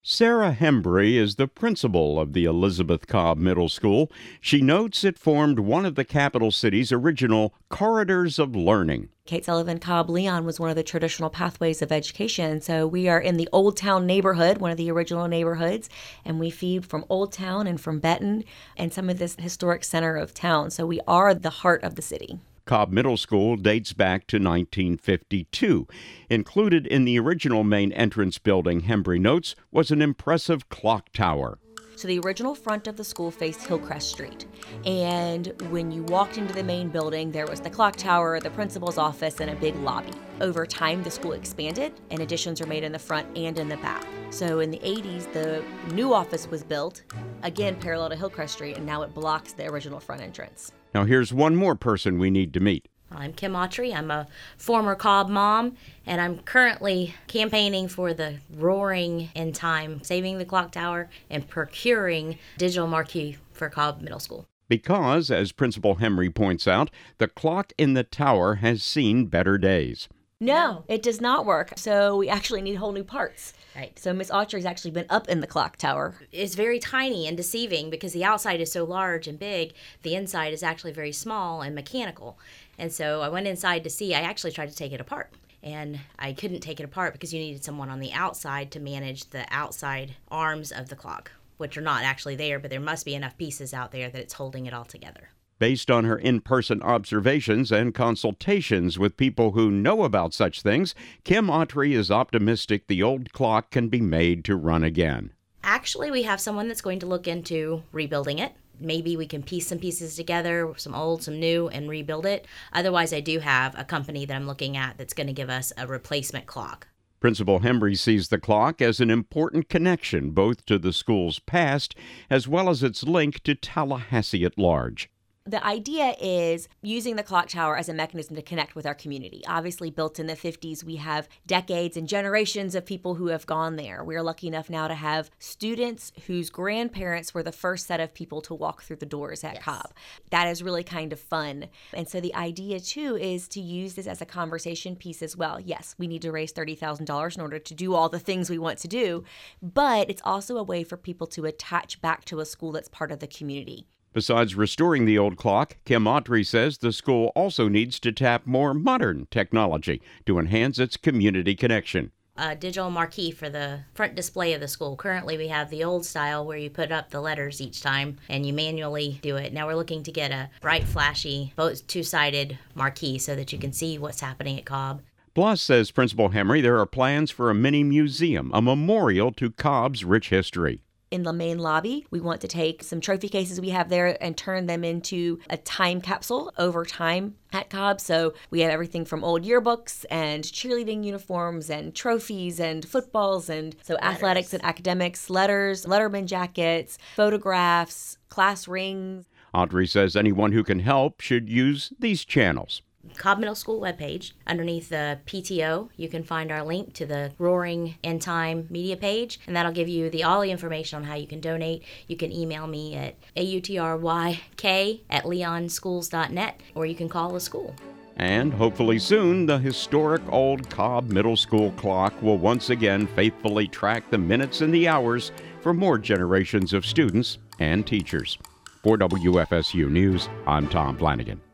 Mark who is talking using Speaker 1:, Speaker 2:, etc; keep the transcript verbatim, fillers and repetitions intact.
Speaker 1: Sarah Hembry is the principal of the Elizabeth Cobb Middle School. She notes it formed one of the capital city's original corridors of learning.
Speaker 2: Kate Sullivan Cobb Leon was one of the traditional pathways of education. So we are in the Old Town neighborhood, one of the original neighborhoods, and we feed from Old Town and from Benton and some of this historic center of town. So we are the heart of the city.
Speaker 1: Cobb Middle School dates back to nineteen fifty-two. Included in the original main entrance building, Hembry notes, was an impressive clock tower.
Speaker 2: So the original front of the school faced Hillcrest Street. And when you walked into the main building, there was the clock tower, the principal's office, and a big lobby. Over time, the school expanded, and additions were made in the front and in the back. So in the eighties, the new office was built, again parallel to Hillcrest Street, and now it blocks the original front entrance.
Speaker 1: Now here's one more person we need to meet.
Speaker 3: I'm Kim Autry. I'm a former Cobb mom, and I'm currently campaigning for the Roaring in Time, saving the clock tower, and procuring digital marquee for Cobb Middle School.
Speaker 1: Because, as Principal Hembry points out, the clock in the tower has seen better days.
Speaker 2: No, it does not work. So we actually need whole new parts.
Speaker 3: Right.
Speaker 2: So Miss Autry's actually been up in the clock tower.
Speaker 3: It's very tiny and deceiving because the outside is so large and big. The inside is actually very small and mechanical. And so I went inside to see. I actually tried to take it apart. And I couldn't take it apart because you needed someone on the outside to manage the outside arms of the clock, which are not actually there, but there must be enough pieces out there that it's holding it all together.
Speaker 1: Based on her in-person observations and consultations with people who know about such things, Kim Autry is optimistic the old clock can be made to run again.
Speaker 3: Actually, we have someone that's going to look into rebuilding it. Maybe we can piece some pieces together, some old, some new, and rebuild it. Otherwise, I do have a company that I'm looking at that's going to give us a replacement clock.
Speaker 1: Principal Hembry sees the clock as an important connection both to the school's past as well as its link to Tallahassee at large.
Speaker 2: The idea is using the clock tower as a mechanism to connect with our community. Obviously, built in the fifties, we have decades and generations of people who have gone there. We're lucky enough now to have students whose grandparents were the first set of people to walk through the doors at
Speaker 3: Yes.
Speaker 2: Cobb. That is really kind of fun. And so the idea, too, is to use this as a conversation piece as well. Yes, we need to raise thirty thousand dollars in order to do all the things we want to do, but it's also a way for people to attach back to a school that's part of the community.
Speaker 1: Besides restoring the old clock, Kim Autry says the school also needs to tap more modern technology to enhance its community connection.
Speaker 3: A digital marquee for the front display of the school. Currently, we have the old style where you put up the letters each time and you manually do it. Now we're looking to get a bright, flashy, both two-sided marquee so that you can see what's happening at Cobb.
Speaker 1: Plus, says Principal Hembry, there are plans for a mini museum, a memorial to Cobb's rich history.
Speaker 2: In the main lobby, we want to take some trophy cases we have there and turn them into a time capsule over time at Cobb. So we have everything from old yearbooks and cheerleading uniforms and trophies and footballs and so
Speaker 3: Letters.
Speaker 2: Athletics and academics, letters, Letterman jackets, photographs, class rings.
Speaker 1: Autry says anyone who can help should use these channels.
Speaker 3: Cobb Middle School webpage. Underneath the P T O, you can find our link to the Roaring in Time media page, and that'll give you the all the information on how you can donate. You can email me at autryk at leonschools dot net, or you can call the school.
Speaker 1: And hopefully soon, the historic old Cobb Middle School clock will once again faithfully track the minutes and the hours for more generations of students and teachers. For W F S U News, I'm Tom Flanagan.